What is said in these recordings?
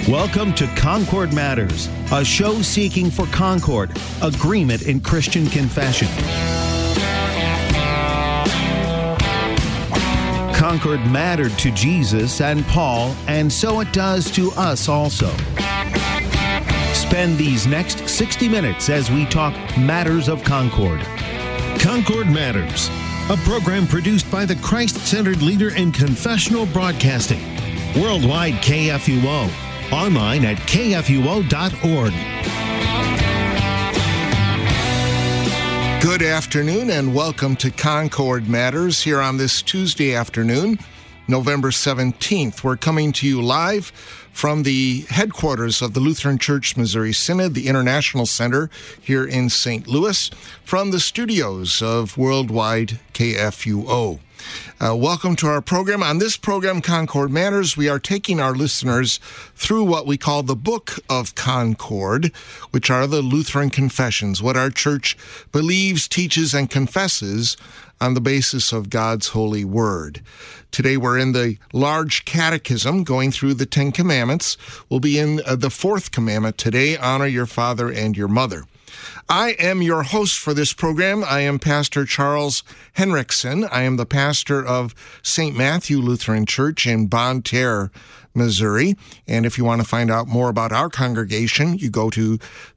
Welcome to Concord Matters, a show seeking for concord, agreement in Christian confession. Concord mattered to Jesus and Paul, and so it does to us also. Spend these next 60 minutes as we talk matters of Concord. Concord Matters, a program produced by the Christ-centered leader in confessional broadcasting. Worldwide KFUO. Online at kfuo.org. Good afternoon and welcome to Concord Matters here on this Tuesday afternoon, November 17th. We're coming to you live from the headquarters of the Lutheran Church Missouri Synod, the International Center here in St. Louis, from the studios of Worldwide KFUO. Welcome to our program. On this program, Concord Matters, we are taking our listeners through what we call the Book of Concord, which are the Lutheran Confessions, what our church believes, teaches, and confesses on the basis of God's holy word. Today we're in the large catechism going through the Ten Commandments. We'll be in the fourth commandment today, honor your father and your mother. I am your host for this program. I am Pastor Charles Henriksen. I am the pastor of St. Matthew Lutheran Church in Bonne Terre, Missouri. And if you want to find out more about our congregation, you go to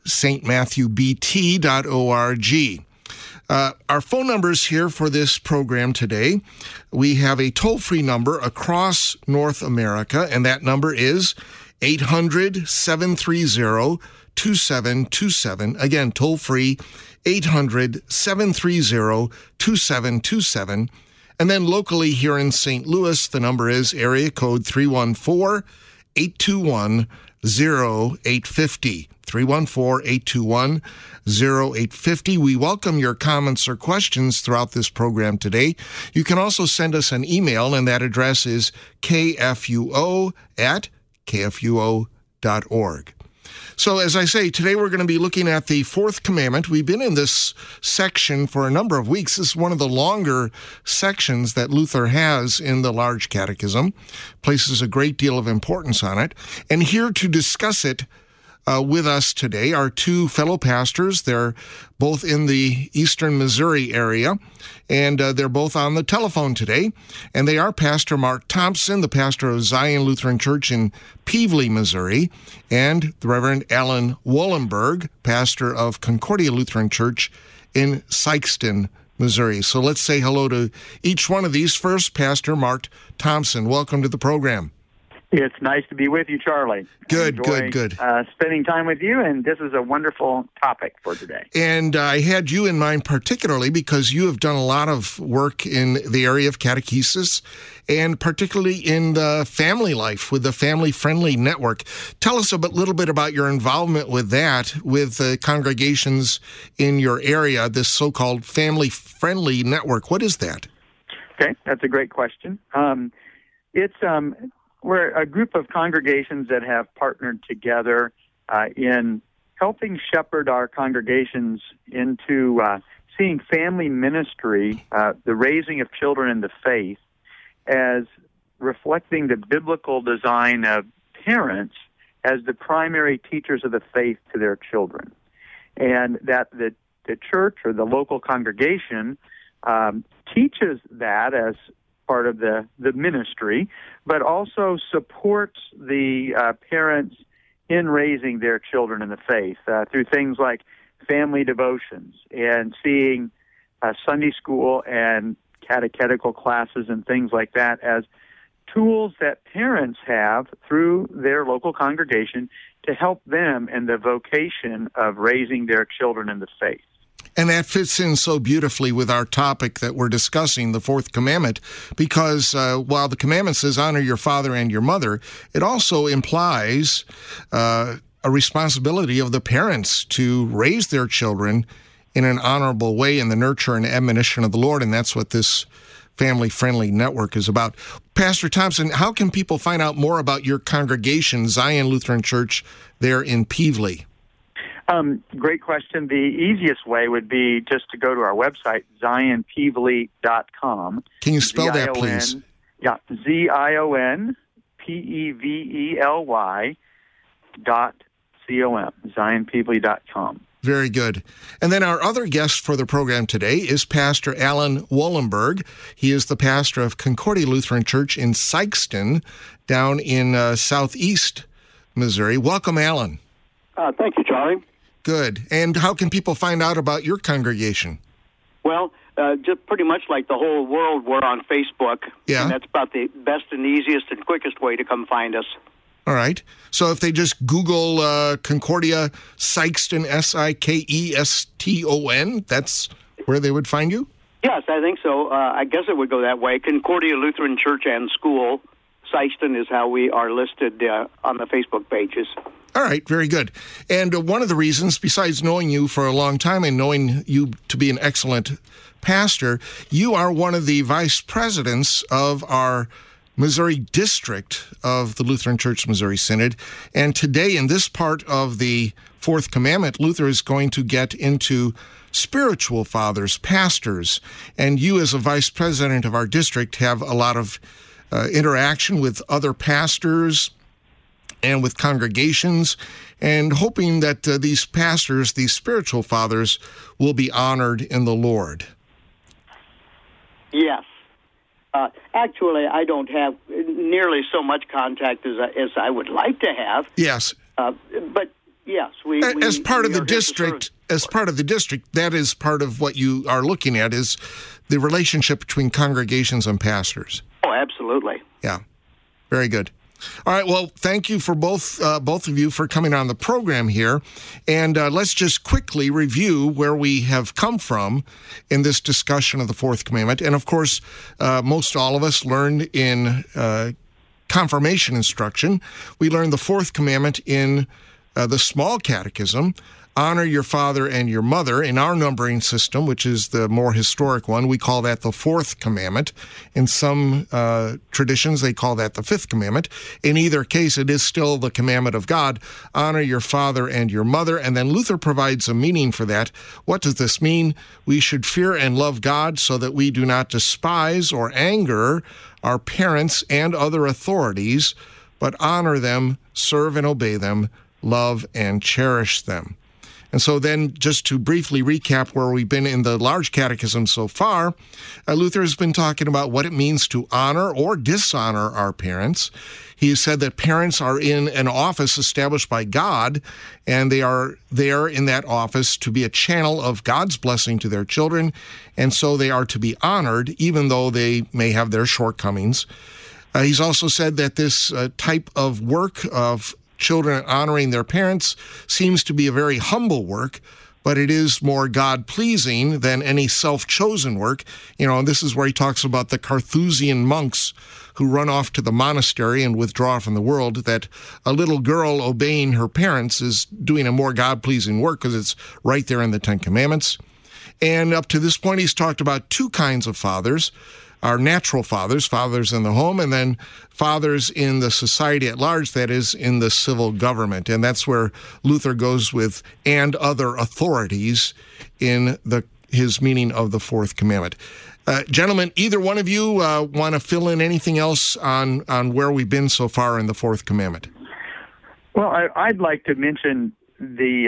stmatthewbt.org. Our phone numbers here for this program today. We have a toll-free number across North America, and that number is 800-730-2727. Again, toll-free, 800-730-2727. And then locally here in St. Louis, the number is area code 314-821-0850. 314-821-0850. We welcome your comments or questions throughout this program today. You can also send us an email, and that address is kfuo@kfuo.org. So as I say, today we're going to be looking at the fourth commandment. We've been in this section for a number of weeks. This is one of the longer sections that Luther has in the large catechism, places a great deal of importance on it. And here to discuss it with us today are two fellow pastors. They're both in the eastern Missouri area, and they're both on the telephone today. And they are Pastor Mark Thompson, the pastor of Zion Lutheran Church in Pevely, Missouri, and the Reverend Alan Wallenberg, pastor of Concordia Lutheran Church in Sikeston, Missouri. So let's say hello to each one of these. First, Pastor Mark Thompson. Welcome to the program. It's nice to be with you, Charlie. Good. Spending time with you, and this is a wonderful topic for today. And I had you in mind particularly because you have done a lot of work in the area of catechesis, and particularly in the family life with the Family Friendly Network. Tell us a little bit about your involvement with that, with the congregations in your area, this so-called Family Friendly Network. What is that? Okay, that's a great question. We're a group of congregations that have partnered together in helping shepherd our congregations into seeing family ministry, the raising of children in the faith, as reflecting the biblical design of parents as the primary teachers of the faith to their children. And that the church or the local congregation teaches that as part of the ministry, but also supports the parents in raising their children in the faith through things like family devotions and seeing Sunday school and catechetical classes and things like that as tools that parents have through their local congregation to help them in the vocation of raising their children in the faith. And that fits in so beautifully with our topic that we're discussing, the fourth commandment, because while the commandment says honor your father and your mother, it also implies a responsibility of the parents to raise their children in an honorable way in the nurture and admonition of the Lord, and that's what this family-friendly network is about. Pastor Thompson, how can people find out more about your congregation, Zion Lutheran Church, there in Pevely? Great question. The easiest way would be just to go to our website, zionpevely.com. Can you spell that, please? Yeah, ZionPevely zionpeopley.com. Very good. And then our other guest for the program today is Pastor Alan Wollenberg. He is the pastor of Concordia Lutheran Church in Sikeston, down in southeast Missouri. Welcome, Alan. Thank you, Charlie. Good. And how can people find out about your congregation? Well, just pretty much like the whole world, we're on Facebook. Yeah. And that's about the best and easiest and quickest way to come find us. All right. So if they just Google Concordia Sikeston, Sikeston, that's where they would find you? Yes, I think so. I guess it would go that way. Concordia Lutheran Church and School, Sikeston is how we are listed on the Facebook pages. All right, very good. And one of the reasons, besides knowing you for a long time and knowing you to be an excellent pastor, you are one of the vice presidents of our Missouri district of the Lutheran Church Missouri Synod. And today, in this part of the Fourth Commandment, Luther is going to get into spiritual fathers, pastors. And you, as a vice president of our district, have a lot of interaction with other pastors and with congregations, and hoping that these pastors, these spiritual fathers, will be honored in the Lord. Yes. Actually, I don't have nearly so much contact as I would like to have. Yes. But yes, as part of the district, that is part of what you are looking at, is the relationship between congregations and pastors. Oh, absolutely. Yeah. Very good. All right, well, thank you for both of you for coming on the program here. And let's just quickly review where we have come from in this discussion of the Fourth Commandment. And, of course, most all of us learned in confirmation instruction. We learned the Fourth Commandment in the Small Catechism. Honor your father and your mother. In our numbering system, which is the more historic one, we call that the Fourth Commandment. In some traditions, they call that the Fifth Commandment. In either case, it is still the commandment of God. Honor your father and your mother. And then Luther provides a meaning for that. What does this mean? We should fear and love God so that we do not despise or anger our parents and other authorities, but honor them, serve and obey them, love and cherish them. And so then, just to briefly recap where we've been in the Large Catechism so far, Luther has been talking about what it means to honor or dishonor our parents. He has said that parents are in an office established by God, and they are there in that office to be a channel of God's blessing to their children, and so they are to be honored, even though they may have their shortcomings. He's also said that this type of work of children honoring their parents seems to be a very humble work, but it is more God-pleasing than any self-chosen work. And this is where he talks about the Carthusian monks who run off to the monastery and withdraw from the world, that a little girl obeying her parents is doing a more God-pleasing work because it's right there in the Ten Commandments. And up to this point, he's talked about two kinds of fathers: our natural fathers, fathers in the home, and then fathers in the society at large, that is, in the civil government. And that's where Luther goes with "and other authorities" in his meaning of the Fourth Commandment. Gentlemen, either one of you want to fill in anything else on where we've been so far in the Fourth Commandment? Well, I'd like to mention the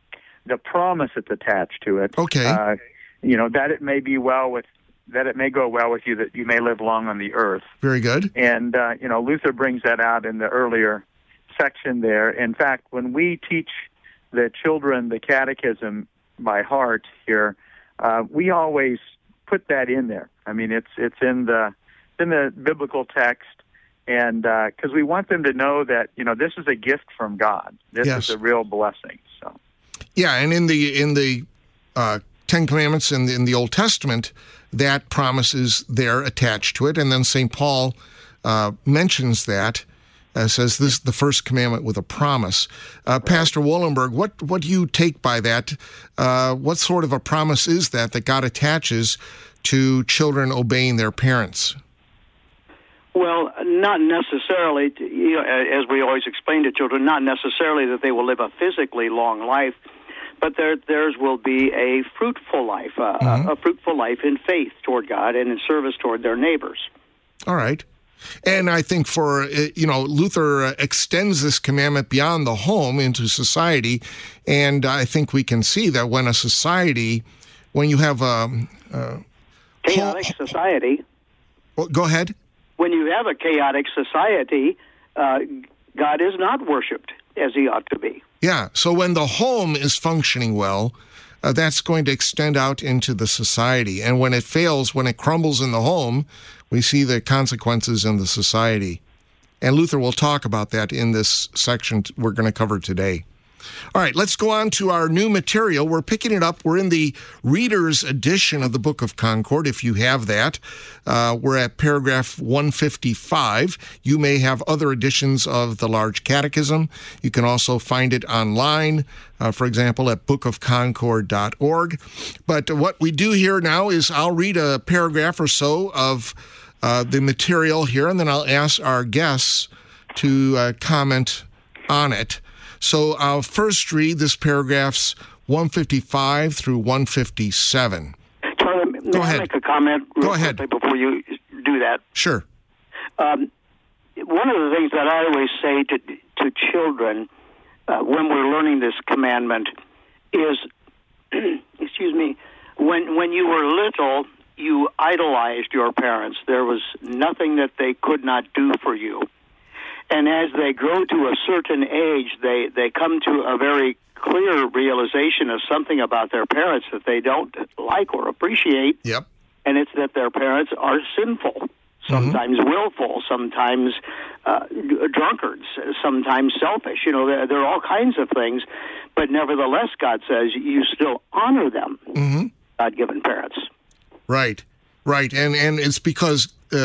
promise that's attached to it. Okay. That it may be that it may go well with you, that you may live long on the earth. Very good. And, Luther brings that out in the earlier section there. In fact, when we teach the children the catechism by heart here, we always put that in there. I mean, it's in the biblical text, and because we want them to know that, this is a gift from God. This is a real blessing. So. Yeah, and in the Ten Commandments in the Old Testament, that promise is there attached to it. And then St. Paul mentions that, says this is the first commandment with a promise. Pastor Wollenberg, what do you take by that? What sort of a promise is that God attaches to children obeying their parents? Well, not necessarily, as we always explain to children, not necessarily that they will live a physically long life, but theirs will be a fruitful life, a fruitful life in faith toward God and in service toward their neighbors. All right. And I think Luther extends this commandment beyond the home into society. And I think we can see that when you have a chaotic society. Well, go ahead. When you have a chaotic society, God is not worshipped as he ought to be. Yeah. So when the home is functioning well, that's going to extend out into the society. And when it fails, when it crumbles in the home, we see the consequences in the society. And Luther will talk about that in this section we're going to cover today. All right, let's go on to our new material. We're picking it up. We're in the Reader's Edition of the Book of Concord, if you have that. We're at paragraph 155. You may have other editions of the Large Catechism. You can also find it online, for example, at bookofconcord.org. But what we do here now is I'll read a paragraph or so of the material here, and then I'll ask our guests to comment on it. So I'll first read this paragraphs 155 through 157. Charlie, may I make a comment real quickly before you do that? Sure. One of the things that I always say to children when we're learning this commandment is, excuse me, when you were little, you idolized your parents. There was nothing that they could not do for you. And as they grow to a certain age, they come to a very clear realization of something about their parents that they don't like or appreciate. Yep. And it's that their parents are sinful, sometimes willful, sometimes drunkards, sometimes selfish. There are all kinds of things. But nevertheless, God says you still honor them, God-given parents. Right. And it's because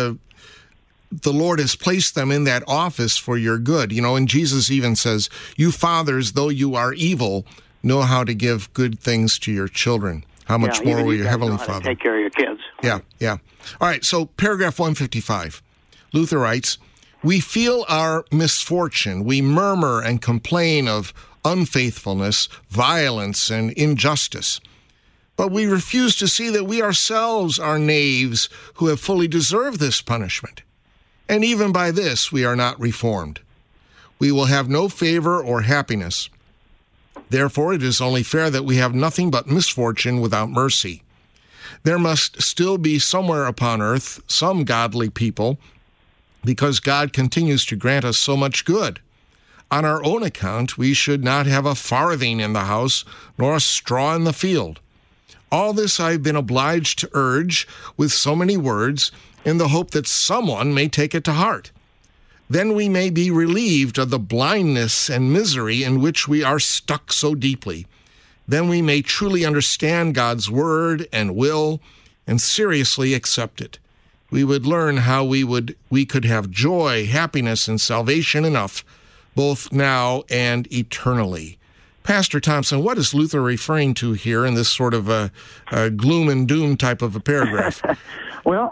the Lord has placed them in that office for your good. And Jesus even says, you fathers, though you are evil, know how to give good things to your children. How much more will your Heavenly Father take care of your kids? Yeah. All right, so paragraph 155. Luther writes, we feel our misfortune. We murmur and complain of unfaithfulness, violence, and injustice. But we refuse to see that we ourselves are knaves who have fully deserved this punishment. And even by this we are not reformed. We will have no favor or happiness. Therefore, it is only fair that we have nothing but misfortune without mercy. There must still be somewhere upon earth some godly people, because God continues to grant us so much good. On our own account, we should not have a farthing in the house, nor a straw in the field. All this I've been obliged to urge with so many words, in the hope that someone may take it to heart. Then we may be relieved of the blindness and misery in which we are stuck so deeply. Then we may truly understand God's word and will and seriously accept it. We would learn how we could have joy, happiness, and salvation enough, both now and eternally. Pastor Thompson, what is Luther referring to here in this sort of a gloom and doom type of a paragraph? Well,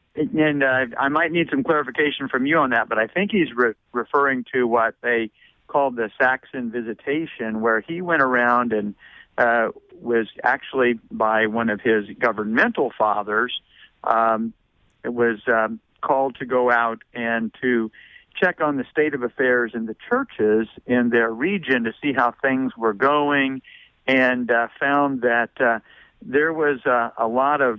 I might need some clarification from you on that, but I think he's referring to what they called the Saxon Visitation, where he went around and was actually by one of his governmental fathers, was called to go out and to check on the state of affairs in the churches in their region to see how things were going, and found that there was a lot of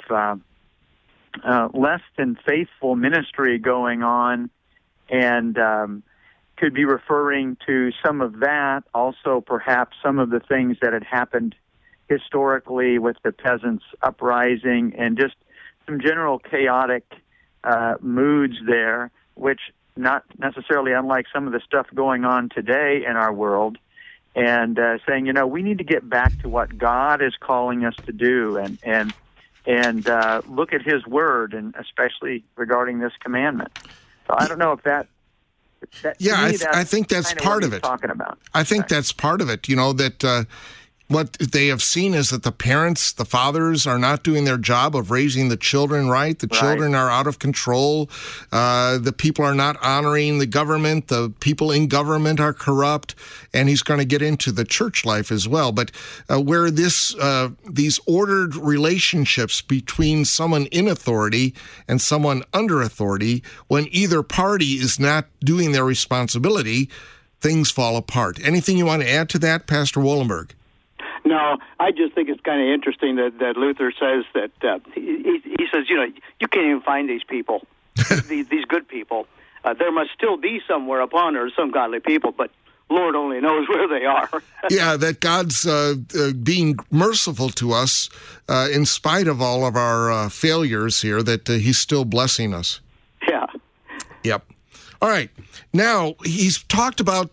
less than faithful ministry going on, and could be referring to some of that, also perhaps some of the things that had happened historically with the peasants' uprising and just some general chaotic moods there, which not necessarily unlike some of the stuff going on today in our world, and saying, we need to get back to what God is calling us to do, and look at His Word, and especially regarding this commandment. So I don't know if that I think that's part of it. Talking about. I think that's part of it. That what they have seen is that the parents, the fathers, are not doing their job of raising the children right. The children are out of control. The people are not honoring the government. The people in government are corrupt. And he's going to get into the church life as well. But where these ordered relationships between someone in authority and someone under authority, when either party is not doing their responsibility, things fall apart. Anything you want to add to that, Pastor Wollenberg? No, I just think it's kind of interesting that Luther says that he says, you can't even find these people, these good people. There must still be somewhere upon earth some godly people, but Lord only knows where they are. Yeah, that God's being merciful to us in spite of all of our failures here, that he's still blessing us. Yeah. Yep. All right. Now, he's talked about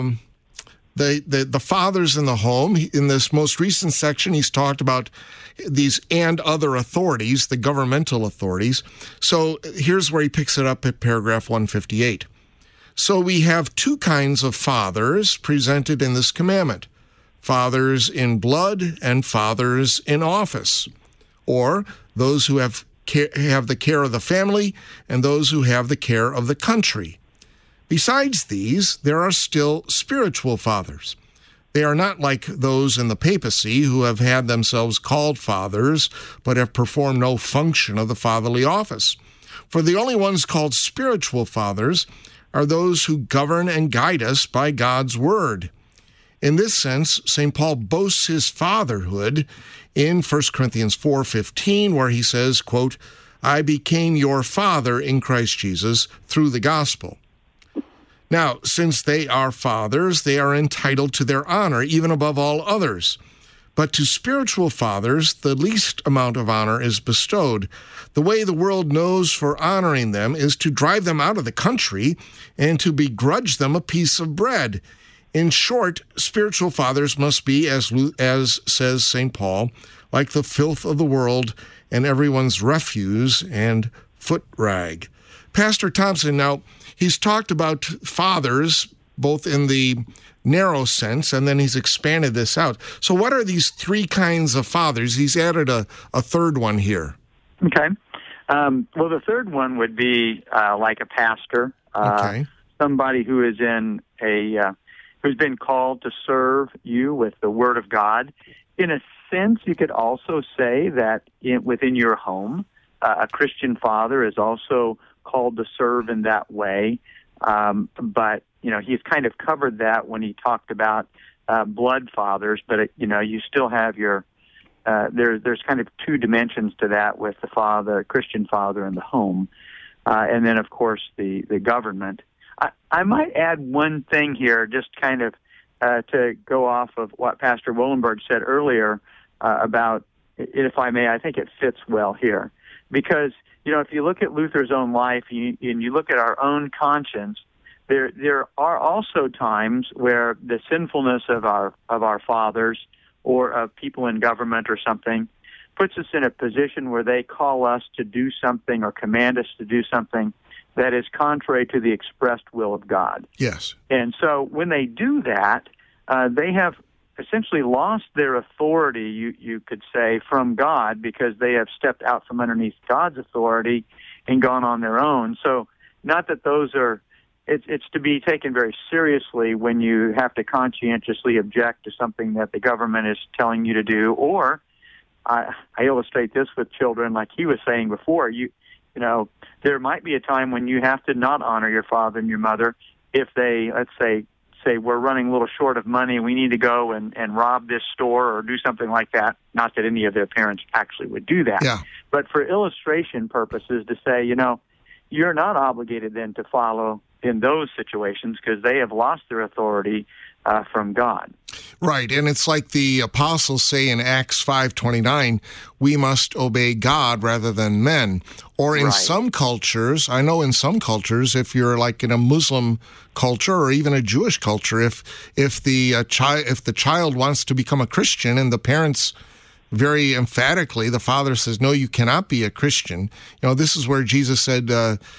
the fathers in the home. In this most recent section, he's talked about these and other authorities, the governmental authorities. So here's where he picks it up at paragraph 158. So we have two kinds of fathers presented in this commandment: fathers in blood and fathers in office, or those who have the care of the family and those who have the care of the country. Besides these, there are still spiritual fathers. They are not like those in the papacy who have had themselves called fathers, but have performed no function of the fatherly office. For the only ones called spiritual fathers are those who govern and guide us by God's word. In this sense, St. Paul boasts his fatherhood in 1 Corinthians 4:15, where he says, quote, "I became your father in Christ Jesus through the gospel." Now, since they are fathers, they are entitled to their honor, even above all others. But to spiritual fathers, the least amount of honor is bestowed. The way the world knows for honoring them is to drive them out of the country and to begrudge them a piece of bread. In short, spiritual fathers must be, as says St. Paul, like the filth of the world and everyone's refuse and foot rag. Pastor Thompson, now, he's talked about fathers both in the narrow sense, and then he's expanded this out. So what are these three kinds of fathers? He's added a third one here. Okay. Well, the third one would be like a pastor, somebody who is in who's been called to serve you with the Word of God. In a sense, you could also say that within your home, a Christian father is also called to serve in that way. But, he's kind of covered that when he talked about blood fathers. But, you still have your, there's kind of two dimensions to that with the Christian father in the home. And then, of course, the government. I might add one thing here, just kind of to go off of what Pastor Wollenberg said earlier about, if I may, I think it fits well here. Because, if you look at Luther's own life and you look at our own conscience, there are also times where the sinfulness of our fathers or of people in government or something puts us in a position where they call us to do something or command us to do something that is contrary to the expressed will of God. Yes. And so when they do that, they have essentially lost their authority, you could say, from God, because they have stepped out from underneath God's authority and gone on their own. So not that those are, it's to be taken very seriously when you have to conscientiously object to something that the government is telling you to do. Or I illustrate this with children, like he was saying before, there might be a time when you have to not honor your father and your mother if they, let's say we're running a little short of money, we need to go and rob this store or do something like that. Not that any of their parents actually would do that. Yeah. But for illustration purposes, to say, you're not obligated then to follow in those situations because they have lost their authority from God. Right, and it's like the apostles say in Acts 5:29, we must obey God rather than men. Or in some cultures, I know in some cultures, if you're like in a Muslim culture or even a Jewish culture, if the child wants to become a Christian and the parents very emphatically, the father says, no, you cannot be a Christian. This is where Jesus said,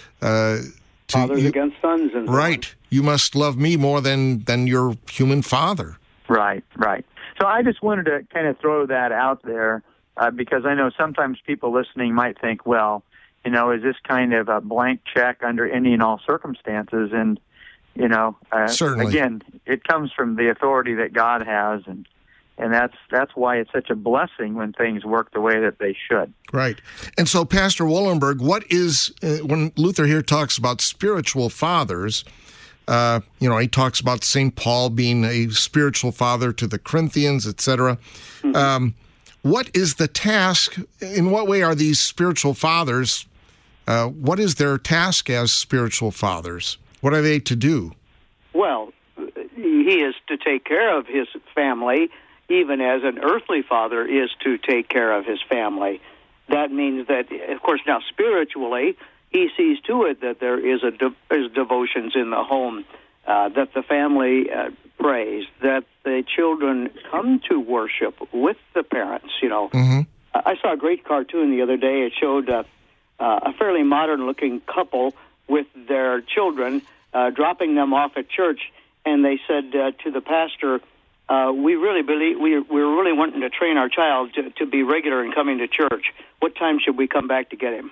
fathers against sons. And right. You must love me more than your human father. Right. So I just wanted to kind of throw that out there because I know sometimes people listening might think, well, is this kind of a blank check under any and all circumstances? And, Certainly. Again, it comes from the authority that God has, and that's why it's such a blessing when things work the way that they should. Right. And so, Pastor Wollenberg, what is, when Luther here talks about spiritual fathers, he talks about St. Paul being a spiritual father to the Corinthians, etc. What is the task? In what way are these spiritual fathers? What is their task as spiritual fathers? What are they to do? Well, he is to take care of his family, even as an earthly father is to take care of his family. That means that, of course, now spiritually, he sees to it that there is devotions in the home, that the family prays, that the children come to worship with the parents. Mm-hmm. I saw a great cartoon the other day. It showed a fairly modern-looking couple with their children dropping them off at church, and they said to the pastor, we really believe we're really wanting to train our child to be regular in coming to church. What time should we come back to get him?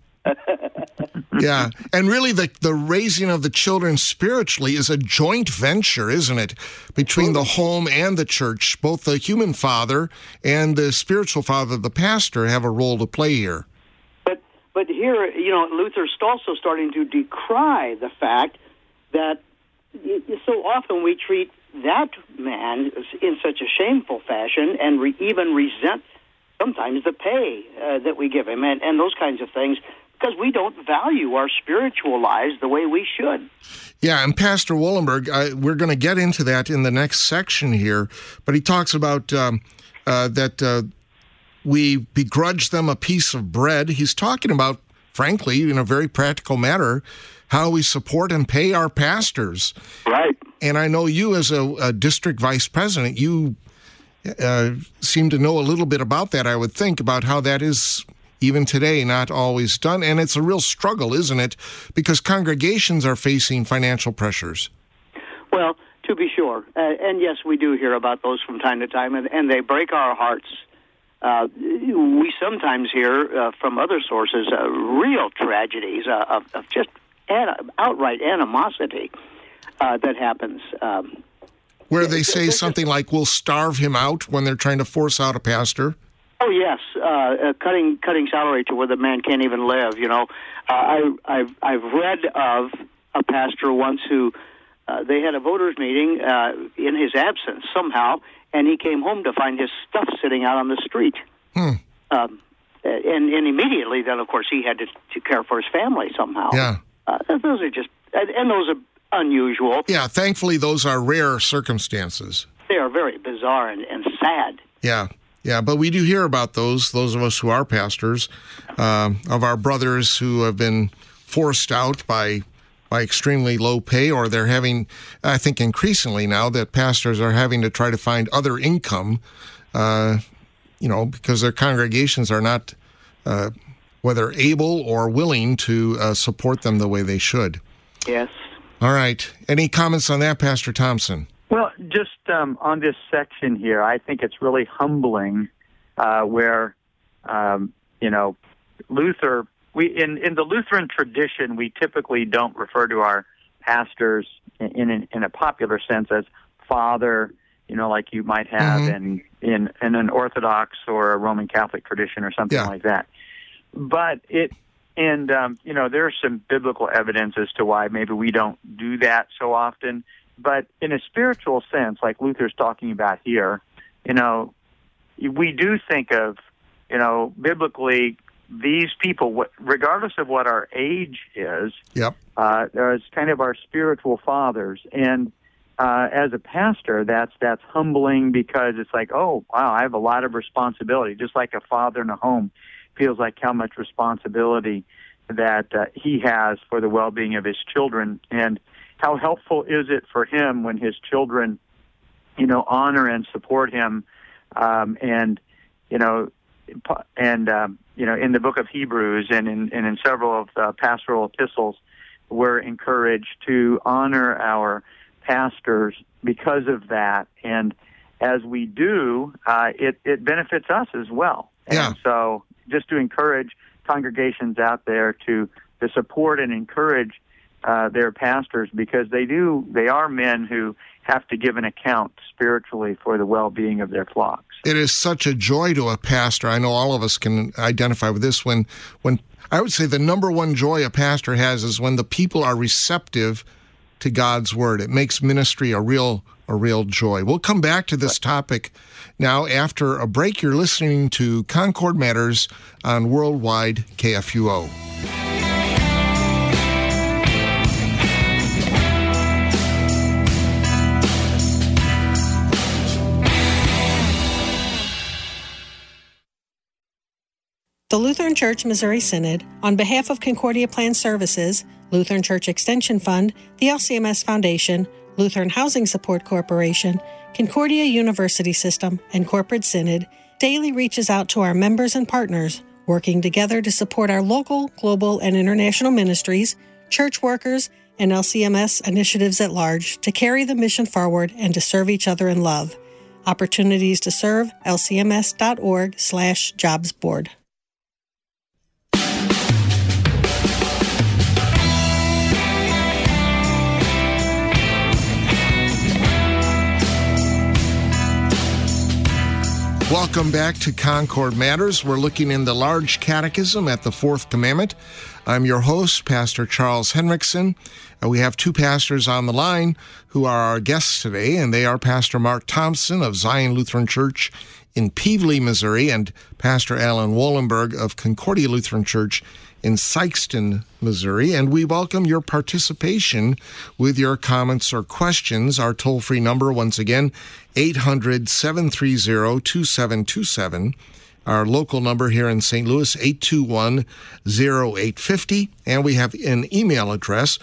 Yeah, and really the raising of the children spiritually is a joint venture, isn't it, between the home and the church? Both the human father and the spiritual father, the pastor, have a role to play here. But here, Luther's also starting to decry the fact that so often we treat that man in such a shameful fashion and even resent sometimes the pay that we give him and those kinds of things, because we don't value our spiritual lives the way we should. Yeah, and Pastor Wollenberg, we're going to get into that in the next section here, but he talks about that we begrudge them a piece of bread. He's talking about, frankly, in a very practical matter, how we support and pay our pastors. Right. And I know you as a district vice president, you seem to know a little bit about that, I would think, about how that is even today not always done. And it's a real struggle, isn't it? Because congregations are facing financial pressures. Well, to be sure. And yes, we do hear about those from time to time, and they break our hearts. We sometimes hear from other sources real tragedies of just outright animosity that happens. Where they say something like, we'll starve him out when they're trying to force out a pastor? Oh, yes, cutting salary to where the man can't even live, I've read of a pastor once who they had a voters meeting in his absence somehow, and he came home to find his stuff sitting out on the street. And immediately then, of course, he had to care for his family somehow. Yeah. Those are just, and those are unusual. Yeah, thankfully those are rare circumstances. They are very bizarre and sad. Yeah, but we do hear about those of us who are pastors, of our brothers who have been forced out by extremely low pay, or they're having, I think increasingly now, that pastors are having to try to find other income, because their congregations are not, whether able or willing to support them the way they should. Yes. All right. Any comments on that, Pastor Thompson? Well, just on this section here, I think it's really humbling where, Luther, in the Lutheran tradition, we typically don't refer to our pastors in a popular sense as father, like you might have in an Orthodox or a Roman Catholic tradition or something like that. But there's some biblical evidence as to why maybe we don't do that so often. But in a spiritual sense, like Luther's talking about here, we do think of, biblically, these people, regardless of what our age is, as kind of our spiritual fathers. And as a pastor, that's humbling, because it's like, oh, wow, I have a lot of responsibility, just like a father in a home feels like how much responsibility that he has for the well-being of his children. And how helpful is it for him when his children, honor and support him, in the book of Hebrews and in several of the pastoral epistles, we're encouraged to honor our pastors because of that. And as we do, it benefits us as well. Yeah. And so just to encourage congregations out there to support and encourage their pastors, because they are men who have to give an account spiritually for the well-being of their flocks. It is such a joy to a pastor. I know all of us can identify with this. When I would say the number one joy a pastor has is when the people are receptive to God's word. It makes ministry a real joy. We'll come back to this topic now after a break. You're listening to Concord Matters on Worldwide KFUO. The Lutheran Church Missouri Synod, on behalf of Concordia Plan Services, Lutheran Church Extension Fund, the LCMS Foundation, Lutheran Housing Support Corporation, Concordia University System, and Corporate Synod, daily reaches out to our members and partners, working together to support our local, global, and international ministries, church workers, and LCMS initiatives at large to carry the mission forward and to serve each other in love. Opportunities to serve, lcms.org/jobs board. Welcome back to Concord Matters. We're looking in the Large Catechism at the Fourth Commandment. I'm your host, Pastor Charles Henriksen. We have two pastors on the line who are our guests today, and they are Pastor Mark Thompson of Zion Lutheran Church in Pevely, Missouri, and Pastor Alan Wollenberg of Concordia Lutheran Church in Sikeston, Missouri. And we welcome your participation with your comments or questions. Our toll-free number, once again, 800-730-2727. Our local number here in St. Louis, 821-0850. And we have an email address,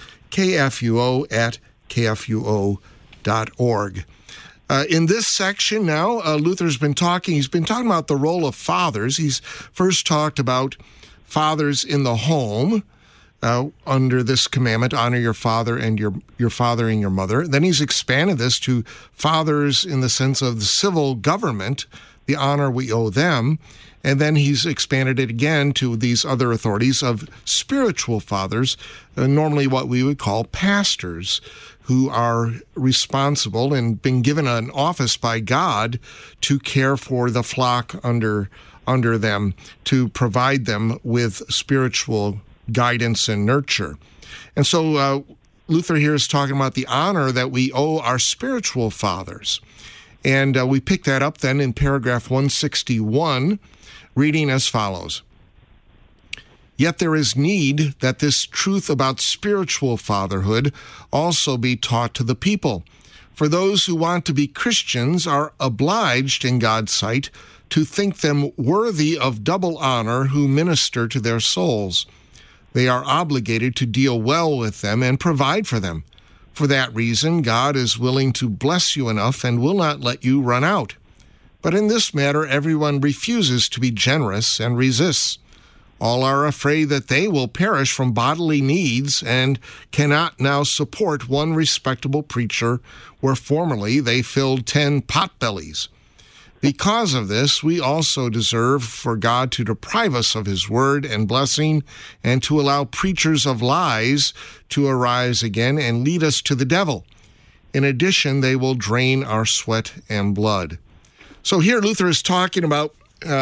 kfuo@kfuo.org. In this section now, Luther's been talking. He's been talking about the role of fathers. He's first talked about fathers in the home under this commandment, honor your father and your father and your mother. Then he's expanded this to fathers in the sense of the civil government, the honor we owe them. And then he's expanded it again to these other authorities of spiritual fathers, normally what we would call pastors, who are responsible and been given an office by God to care for the flock under them, to provide them with spiritual guidance and nurture. And so Luther here is talking about the honor that we owe our spiritual fathers. And we pick that up then in paragraph 161, reading as follows. Yet there is need that this truth about spiritual fatherhood also be taught to the people. For those who want to be Christians are obliged in God's sight to think them worthy of double honor who minister to their souls. They are obligated to deal well with them and provide for them. For that reason, God is willing to bless you enough and will not let you run out. But in this matter, everyone refuses to be generous and resists. All are afraid that they will perish from bodily needs and cannot now support one respectable preacher where formerly they filled 10 potbellies. Because of this, we also deserve for God to deprive us of his word and blessing and to allow preachers of lies to arise again and lead us to the devil. In addition, they will drain our sweat and blood. So here Luther is talking about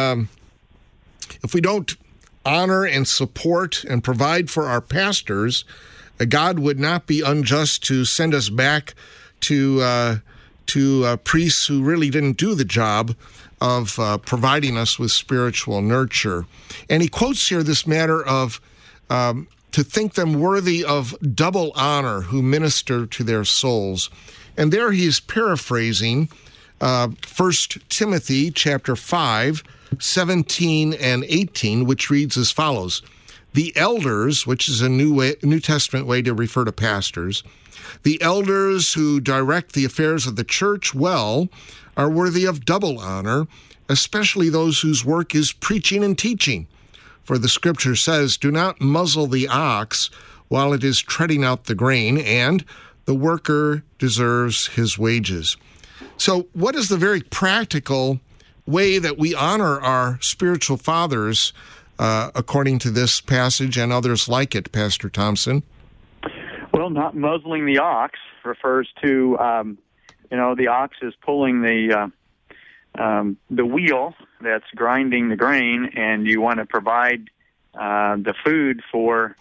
if we don't honor and support and provide for our pastors, God would not be unjust to send us back to priests who really didn't do the job of providing us with spiritual nurture. And he quotes here this matter of to think them worthy of double honor who minister to their souls. And there he is paraphrasing 1 Timothy chapter 5, 17 and 18, which reads as follows. The elders, which is a New Testament way to refer to pastors, the elders who direct the affairs of the church well are worthy of double honor, especially those whose work is preaching and teaching. For the scripture says, do not muzzle the ox while it is treading out the grain, and the worker deserves his wages. So what is the very practical way that we honor our spiritual fathers according to this passage and others like it, Pastor Thompson? Well, not muzzling the ox refers to, the ox is pulling the wheel that's grinding the grain, and you want to provide the food for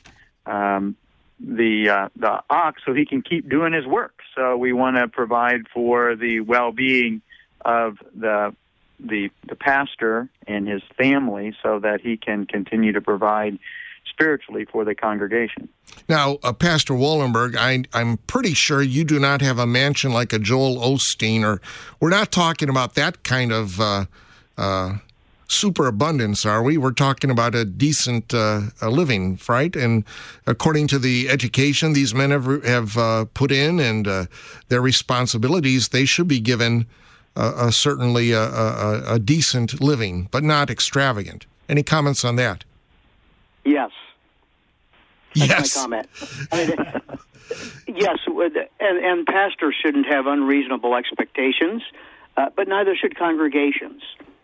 the ox so he can keep doing his work. So we want to provide for the well-being of the pastor and his family so that he can continue to provide spiritually for the congregation. Now, Pastor Wallenberg, I'm pretty sure you do not have a mansion like a Joel Osteen, or we're not talking about that kind of superabundance, are we? We're talking about a decent living, right? And according to the education these men have put in and their responsibilities, they should be given certainly a decent living, but not extravagant. Any comments on that? Yes. That's my comment. Yes, and pastors shouldn't have unreasonable expectations, but neither should congregations.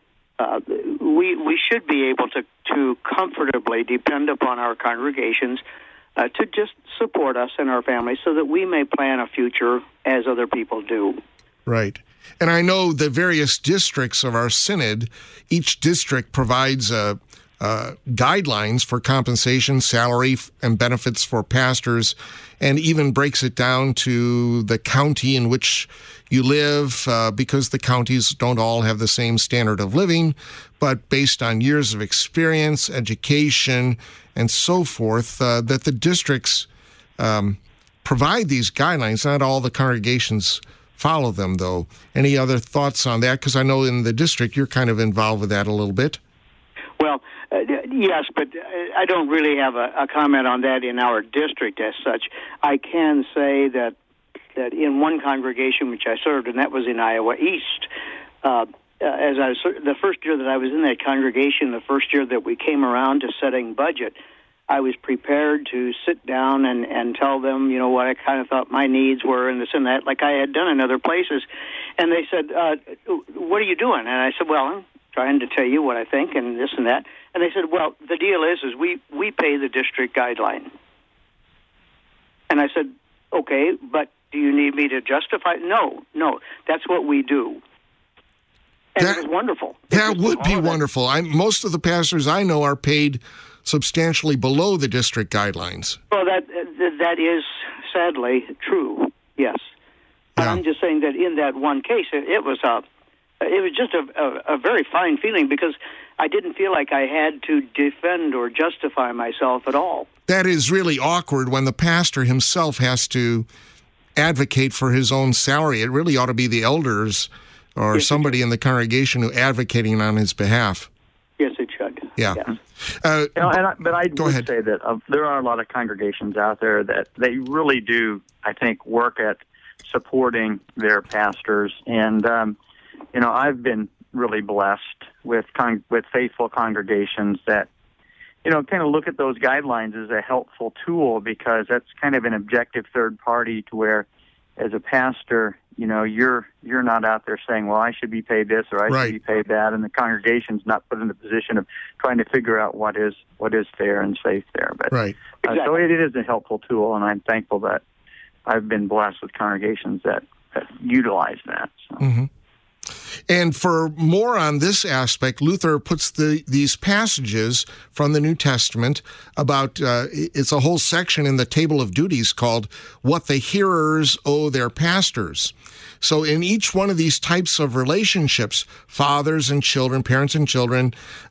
We should be able to comfortably depend upon our congregations to just support us and our families so that we may plan a future as other people do. Right. And I know the various districts of our synod, each district provides guidelines for compensation, salary, and benefits for pastors, and even breaks it down to the county in which you live, because the counties don't all have the same standard of living, but based on years of experience, education, and so forth, that the districts provide these guidelines. Not all the congregations follow them, though. Any other thoughts on that? Because I know in the district you're kind of involved with that a little bit. Well, yes, but I don't really have a comment on that in our district as such. I can say that in one congregation which I served, and that was in Iowa East, the first year that I was in that congregation, the first year that we came around to setting budget, I was prepared to sit down and tell them, what I kind of thought my needs were and this and that, like I had done in other places. And they said, what are you doing? And I said, well, I'm trying to tell you what I think and this and that. And they said, well, the deal is we pay the district guideline. And I said, okay, but do you need me to justify? No, that's what we do. And it was wonderful. That would be wonderful. Most of the pastors I know are paid substantially below the district guidelines. Well, that is sadly true, yes. But I'm just saying that in that one case, it was just a very fine feeling because I didn't feel like I had to defend or justify myself at all. That is really awkward when the pastor himself has to advocate for his own salary. It really ought to be the elders or somebody in the congregation who advocating on his behalf. Yes, it should. Yeah. Yes. But I would say that there are a lot of congregations out there that they really do, I think, work at supporting their pastors. And, I've been really blessed with faithful congregations that, kind of look at those guidelines as a helpful tool because that's kind of an objective third party to where, as a pastor, you're not out there saying, well, I should be paid this or I should be paid that, and the congregation's not put in the position of trying to figure out what is fair and safe there. But so it is a helpful tool, and I'm thankful that I've been blessed with congregations that utilize that. So. Mm-hmm. And for more on this aspect, Luther puts these passages from the New Testament about, it's a whole section in the Table of Duties called What the Hearers Owe Their Pastors. So in each one of these types of relationships, fathers and children, parents and children,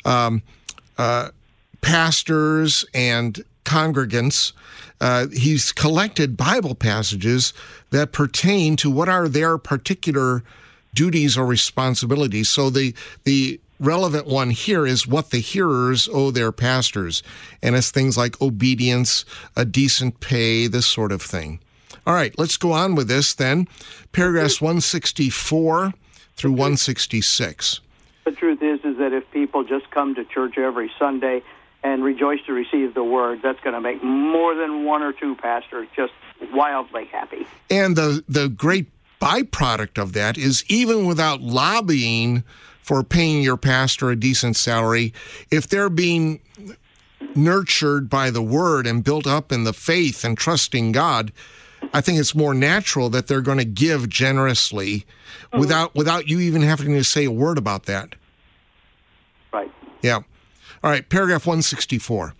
pastors and congregants, he's collected Bible passages that pertain to what are their particular duties or responsibilities. So the relevant one here is what the hearers owe their pastors. And it's things like obedience, a decent pay, this sort of thing. All right, let's go on with this then. Paragraphs 164 through 166. The truth is that if people just come to church every Sunday and rejoice to receive the word, that's going to make more than one or two pastors just wildly happy. And the great byproduct of that is, even without lobbying for paying your pastor a decent salary, if they're being nurtured by the word and built up in the faith and trusting God, I think it's more natural that they're going to give generously without you even having to say a word about that. Right. Yeah. All right, paragraph 164.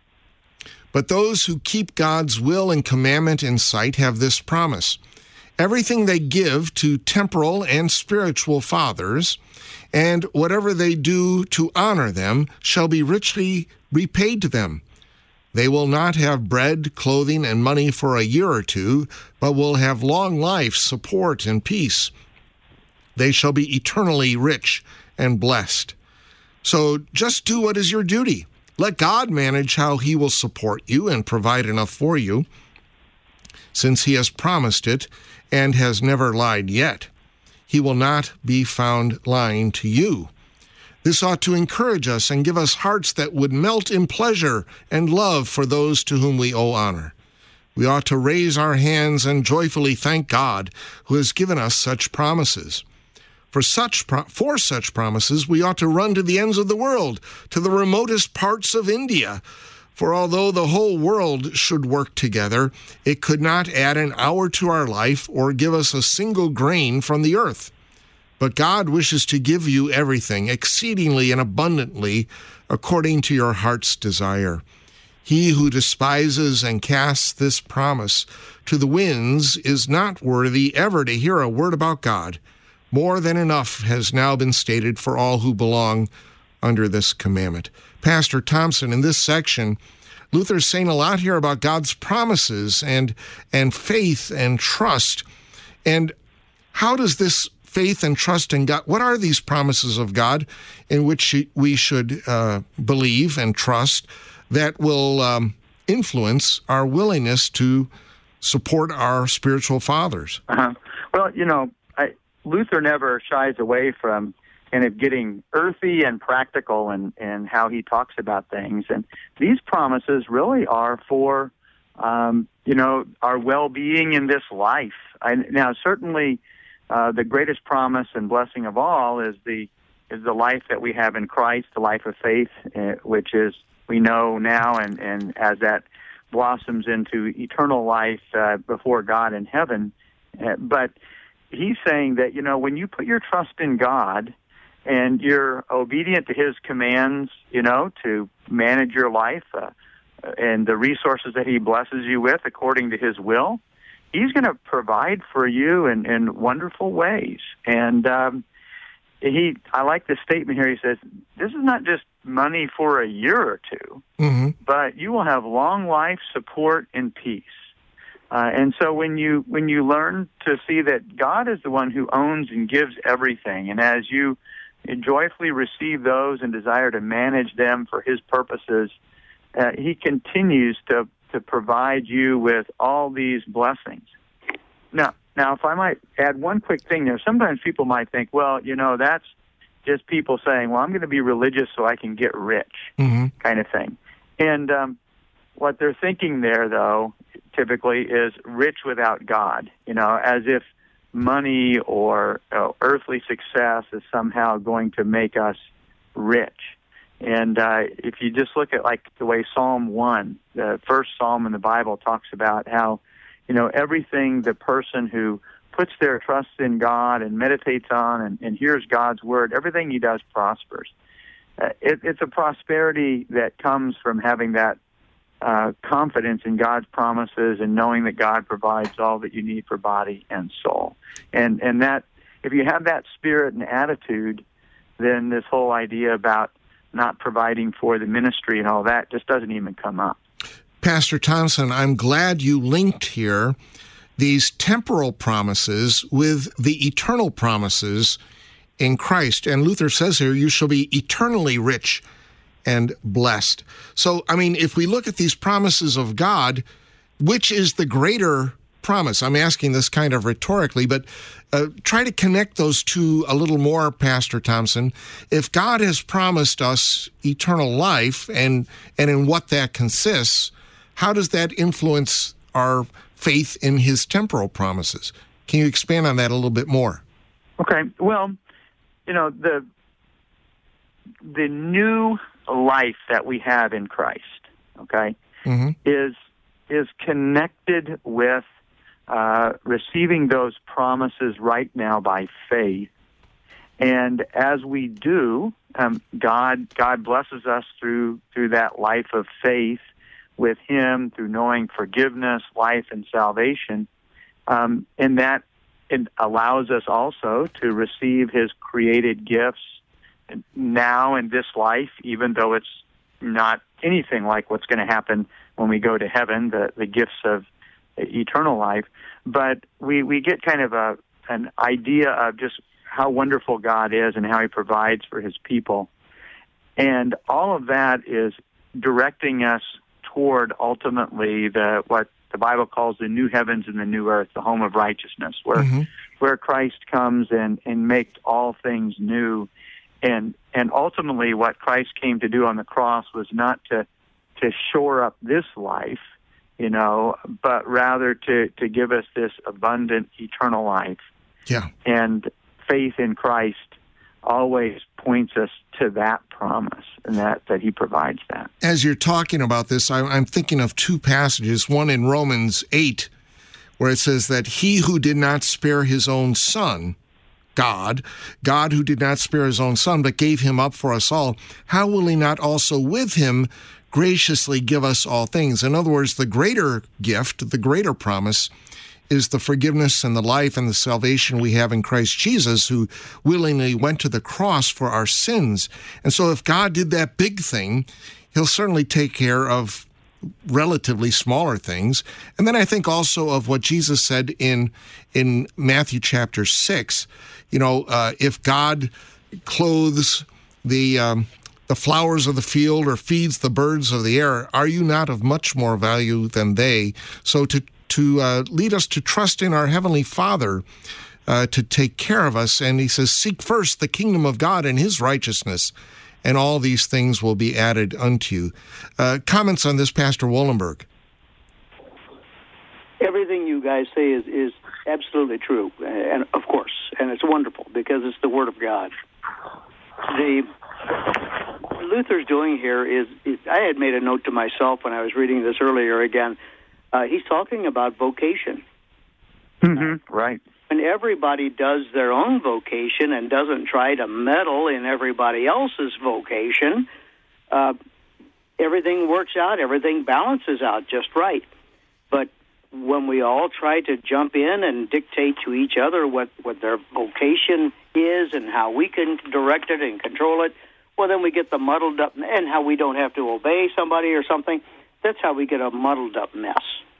But those who keep God's will and commandment in sight have this promise: everything they give to temporal and spiritual fathers, and whatever they do to honor them, shall be richly repaid to them. They will not have bread, clothing, and money for a year or two, but will have long life, support, and peace. They shall be eternally rich and blessed. So just do what is your duty. Let God manage how he will support you and provide enough for you, since he has promised it and has never lied yet. He will not be found lying to you. This ought to encourage us and give us hearts that would melt in pleasure and love for those to whom we owe honor. We ought to raise our hands and joyfully thank God, who has given us such promises. For such promises, we ought to run to the ends of the world, to the remotest parts of India. For although the whole world should work together, it could not add an hour to our life or give us a single grain from the earth. But God wishes to give you everything, exceedingly and abundantly, according to your heart's desire. He who despises and casts this promise to the winds is not worthy ever to hear a word about God. More than enough has now been stated for all who belong under this commandment. Pastor Thompson, in this section, Luther's saying a lot here about God's promises and faith and trust. And how does this faith and trust in God, what are these promises of God in which we should believe and trust that will influence our willingness to support our spiritual fathers? Well, Luther never shies away from kind of getting earthy and practical in how he talks about things. And these promises really are for, our well-being in this life. Now, certainly, the greatest promise and blessing of all is the life that we have in Christ, the life of faith, which is, we know now, and as that blossoms into eternal life before God in heaven. But he's saying that, when you put your trust in God and you're obedient to his commands, to manage your life and the resources that he blesses you with according to his will, he's going to provide for you in wonderful ways. And I like this statement here. He says, this is not just money for a year or two, but you will have long life, support, and peace. And so when you learn to see that God is the one who owns and gives everything, and as you joyfully receive those and desire to manage them for his purposes, he continues to provide you with all these blessings. Now, if I might add one quick thing there, sometimes people might think, well, that's just people saying, well, I'm going to be religious so I can get rich, kind of thing. And what they're thinking there, though, typically is rich without God, as if money or earthly success is somehow going to make us rich. And if you just look at the way Psalm 1, the first psalm in the Bible, talks about how, everything the person who puts their trust in God and meditates on and hears God's word, everything he does prospers. It's a prosperity that comes from having that confidence in God's promises and knowing that God provides all that you need for body and soul. And that, if you have that spirit and attitude, then this whole idea about not providing for the ministry and all that just doesn't even come up. Pastor Thompson, I'm glad you linked here these temporal promises with the eternal promises in Christ. And Luther says here, you shall be eternally rich and blessed. So, if we look at these promises of God, which is the greater promise? I'm asking this kind of rhetorically, but try to connect those two a little more, Pastor Thompson. If God has promised us eternal life and in what that consists, how does that influence our faith in his temporal promises? Can you expand on that a little bit more? Okay. Well, the new life that we have in Christ, okay, is connected with receiving those promises right now by faith. And as we do, God blesses us through that life of faith with Him, through knowing forgiveness, life, and salvation. And that it allows us also to receive His created gifts now in this life, even though it's not anything like what's going to happen when we go to heaven, the gifts of eternal life. But we get kind of an idea of just how wonderful God is and how He provides for His people. And all of that is directing us toward ultimately what the Bible calls the new heavens and the new earth, the home of righteousness, where Christ comes and makes all things new. And ultimately what Christ came to do on the cross was not to shore up this life, but rather to give us this abundant eternal life. Yeah. And faith in Christ always points us to that promise, and that He provides that. As you're talking about this, I'm thinking of two passages, one in Romans 8, where it says that He who did not spare His own Son, God who did not spare His own Son, but gave Him up for us all, how will He not also with Him graciously give us all things? In other words, the greater gift, the greater promise, is the forgiveness and the life and the salvation we have in Christ Jesus, who willingly went to the cross for our sins. And so if God did that big thing, He'll certainly take care of relatively smaller things. And then I think also of what Jesus said in Matthew chapter 6, if God clothes the flowers of the field or feeds the birds of the air, are you not of much more value than they? So to lead us to trust in our Heavenly Father to take care of us. And He says, seek first the kingdom of God and His righteousness, and all these things will be added unto you. Comments on this, Pastor Wollenberg? Everything you guys say is absolutely true, and of course, and it's wonderful because it's the Word of God. Luther's doing here is I had made a note to myself when I was reading this earlier again. He's talking about vocation. Right. When everybody does their own vocation and doesn't try to meddle in everybody else's vocation, everything works out, everything balances out just right. But when we all try to jump in and dictate to each other what their vocation is and how we can direct it and control it, well, then we get the muddled up, and how we don't have to obey somebody or something. That's how we get a muddled up mess.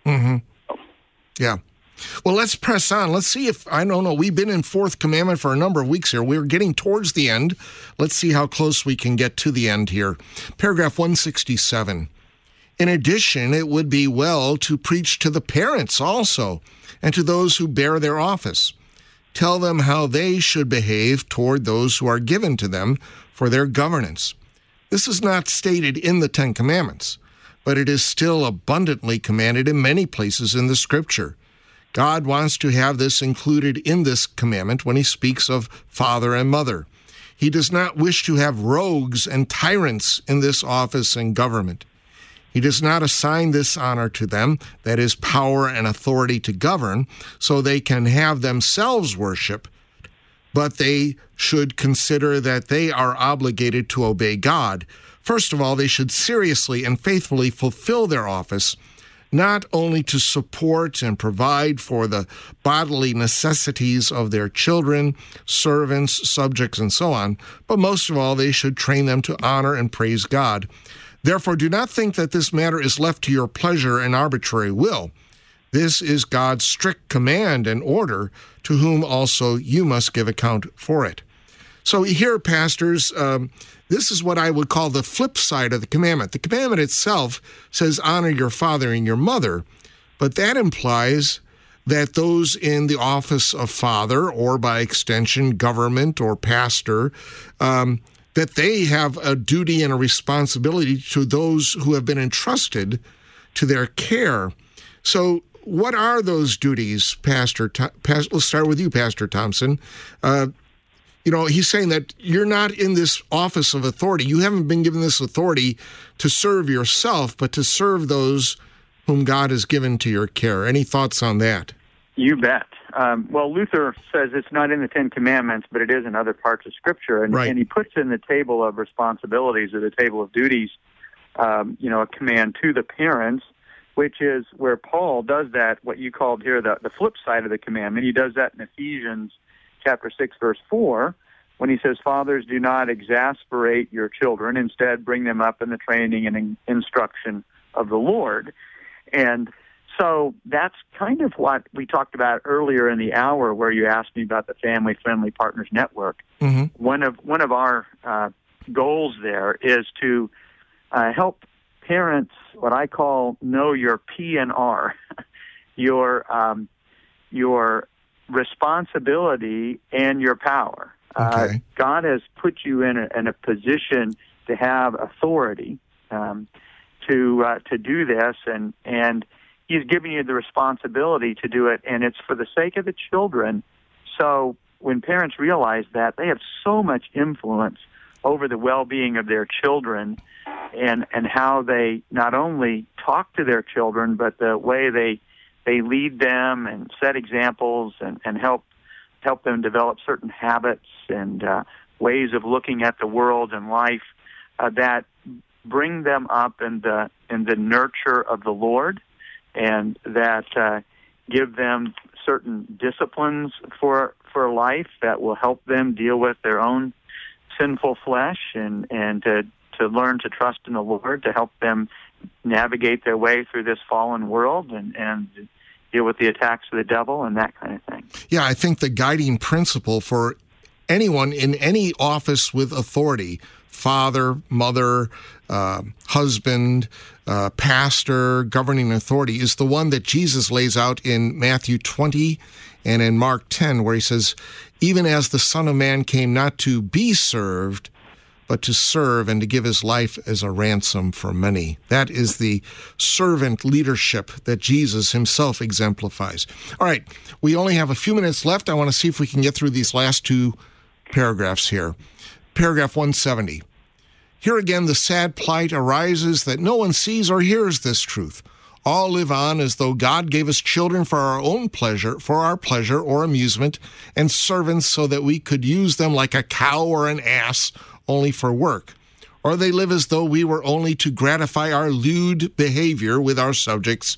Yeah. Well, let's press on. Let's see if, I don't know, we've been in Fourth Commandment for a number of weeks here. We're getting towards the end. Let's see how close we can get to the end here. Paragraph 167. In addition, it would be well to preach to the parents also, and to those who bear their office. Tell them how they should behave toward those who are given to them for their governance. This is not stated in the Ten Commandments, but it is still abundantly commanded in many places in the Scripture. God wants to have this included in this commandment when He speaks of father and mother. He does not wish to have rogues and tyrants in this office and government. He does not assign this honor to them, that is, power and authority to govern, so they can have themselves worship, but they should consider that they are obligated to obey God. First of all, they should seriously and faithfully fulfill their office, not only to support and provide for the bodily necessities of their children, servants, subjects, and so on, but most of all, they should train them to honor and praise God. Therefore, do not think that this matter is left to your pleasure and arbitrary will. This is God's strict command and order, to whom also you must give account for it. So here, pastors, this is what I would call the flip side of the commandment. The commandment itself says, honor your father and your mother, but that implies that those in the office of father, or by extension, government or pastor, that they have a duty and a responsibility to those who have been entrusted to their care. So what are those duties, Pastor? Let's start with you, Pastor Thompson. He's saying that you're not in this office of authority. You haven't been given this authority to serve yourself, but to serve those whom God has given to your care. Any thoughts on that? You bet. Well, Luther says it's not in the Ten Commandments, but it is in other parts of Scripture. And, right. And he puts in the table of responsibilities or the table of duties, a command to the parents, which is where Paul does that, what you called here the flip side of the commandment. He does that in Ephesians chapter 6, verse 4, when he says, "Fathers, do not exasperate your children. Instead, bring them up in the training and instruction of the Lord." And so that's kind of what we talked about earlier in the hour, where you asked me about the Family Friendly Partners Network. Mm-hmm. One of our goals there is to help parents, what I call, know your P&R, your responsibility and your power. Okay. God has put you in a position to have authority to do this, and He's giving you the responsibility to do it, and it's for the sake of the children. So when parents realize that, they have so much influence over the well-being of their children and how they not only talk to their children, but the way they lead them and set examples and help them develop certain habits and ways of looking at the world and life that bring them up in the nurture of the Lord, and that give them certain disciplines for life that will help them deal with their own sinful flesh and to learn to trust in the Lord, to help them navigate their way through this fallen world and deal with the attacks of the devil and that kind of thing. Yeah, I think the guiding principle for anyone in any office with authority, father, mother, husband, pastor, governing authority, is the one that Jesus lays out in Matthew 20 and in Mark 10, where he says, "Even as the Son of Man came not to be served, but to serve and to give his life as a ransom for many." That is the servant leadership that Jesus himself exemplifies. All right, we only have a few minutes left. I want to see if we can get through these last two paragraphs here. Paragraph 170. "Here again the sad plight arises that no one sees or hears this truth. All live on as though God gave us children for our own pleasure, for our pleasure or amusement, and servants so that we could use them like a cow or an ass only for work. Or they live as though we were only to gratify our lewd behavior with our subjects,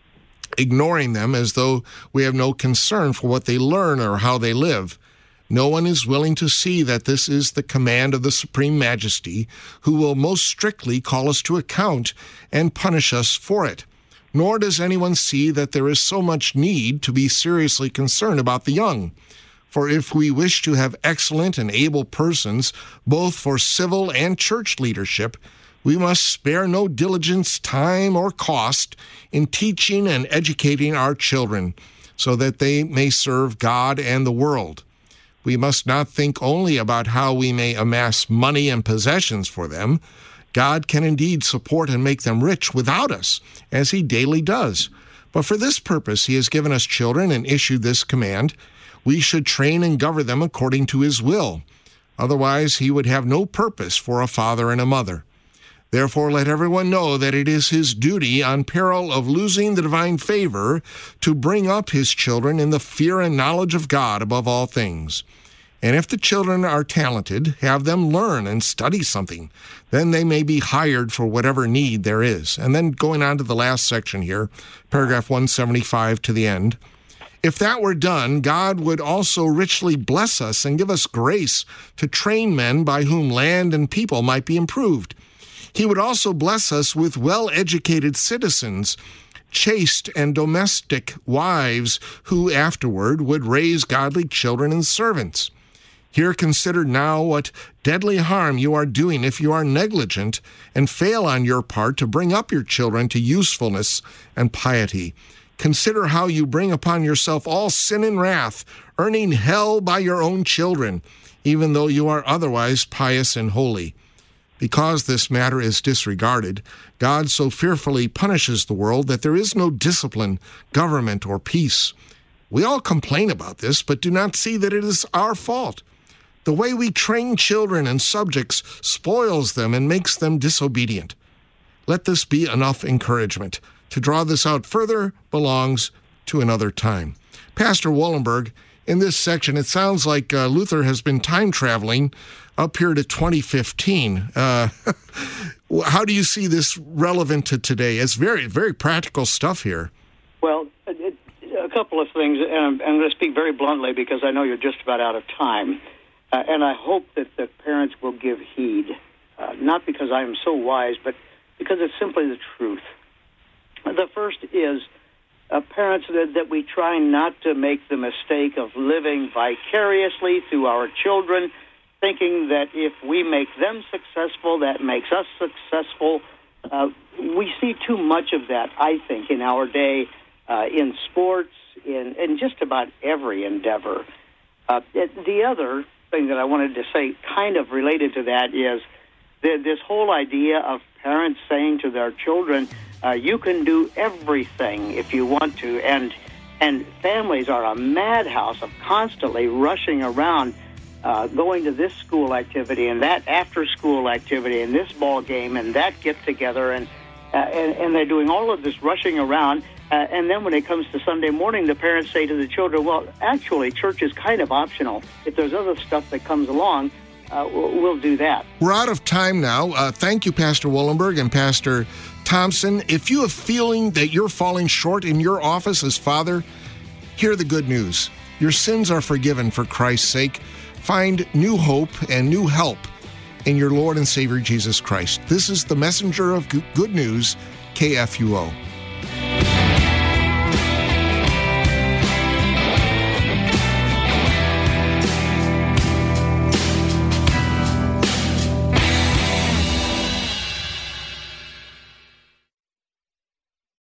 ignoring them as though we have no concern for what they learn or how they live. No one is willing to see that this is the command of the Supreme Majesty, who will most strictly call us to account and punish us for it. Nor does anyone see that there is so much need to be seriously concerned about the young. For if we wish to have excellent and able persons, both for civil and church leadership, we must spare no diligence, time, or cost in teaching and educating our children, so that they may serve God and the world. We must not think only about how we may amass money and possessions for them. God can indeed support and make them rich without us, as he daily does. But for this purpose he has given us children and issued this command: we should train and govern them according to his will. Otherwise he would have no purpose for a father and a mother. Therefore let everyone know that it is his duty, on peril of losing the divine favor, to bring up his children in the fear and knowledge of God above all things. And if the children are talented, have them learn and study something. Then they may be hired for whatever need there is." And then going on to the last section here, paragraph 175 to the end. "If that were done, God would also richly bless us and give us grace to train men by whom land and people might be improved. He would also bless us with well-educated citizens, chaste and domestic wives, who afterward would raise godly children and servants. Here consider now what deadly harm you are doing if you are negligent and fail on your part to bring up your children to usefulness and piety. Consider how you bring upon yourself all sin and wrath, earning hell by your own children, even though you are otherwise pious and holy. Because this matter is disregarded, God so fearfully punishes the world that there is no discipline, government, or peace. We all complain about this, but do not see that it is our fault. The way we train children and subjects spoils them and makes them disobedient. Let this be enough encouragement. To draw this out further belongs to another time. Pastor Wallenberg, in this section, it sounds like Luther has been time traveling up here to 2015. How do you see this relevant to today? It's very, very practical stuff here. Well, a couple of things, and I'm going to speak very bluntly because I know you're just about out of time. And I hope that the parents will give heed, not because I am so wise, but because it's simply the truth. The first is parents that we try not to make the mistake of living vicariously through our children, thinking that if we make them successful, that makes us successful. We see too much of that, I think, in our day, in sports, in just about every endeavor. The other thing that I wanted to say, kind of related to that, is this whole idea of parents saying to their children, you can do everything if you want to, and families are a madhouse of constantly rushing around, going to this school activity and that after-school activity and this ball game and that get-together, and they're doing all of this rushing around, and then when it comes to Sunday morning, the parents say to the children, well, actually, church is kind of optional. If there's other stuff that comes along, we'll do that. We're out of time now. Thank you, Pastor Wallenberg and Pastor Thompson. If you are feeling that you're falling short in your office as father, hear the good news. Your sins are forgiven for Christ's sake. Find new hope and new help in your Lord and Savior Jesus Christ. This is the messenger of good news, KFUO.